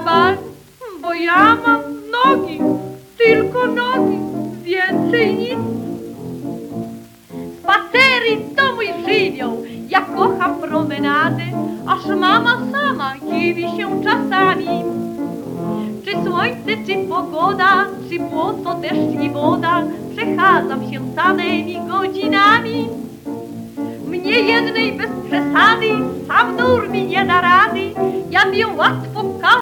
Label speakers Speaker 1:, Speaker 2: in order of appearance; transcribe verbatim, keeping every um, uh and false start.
Speaker 1: bal, bo ja mam nogi, tylko nogi, więcej nic. Spacery to mój żywioł, ja kocham promenady, aż mama sama dziwi się czasami. Czy słońce, czy pogoda, czy błoto, deszcz i woda, przechadzam się samymi godzinami. Mnie jednej bez przesady, sam nur mi nie da rady, ja wiem łatwo